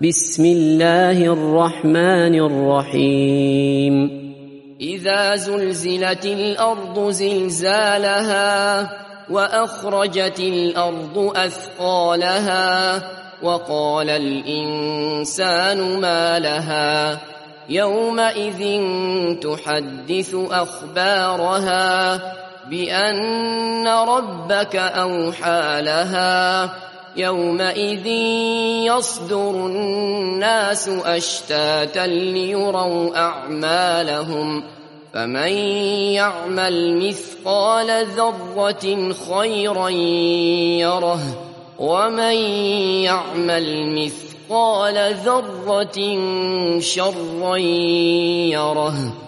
بسم الله الرحمن الرحيم إذا زلزلت الأرض زلزالها وأخرجت الأرض أثقالها وقال الإنسان ما لها يومئذ تحدث أخبارها بأن ربك أوحى لها يومئذ يصدر الناس أشتاتا ليروا أعمالهم فمن يعمل مثقال ذرة خيرا يره ومن يعمل مثقال ذرة شرا يره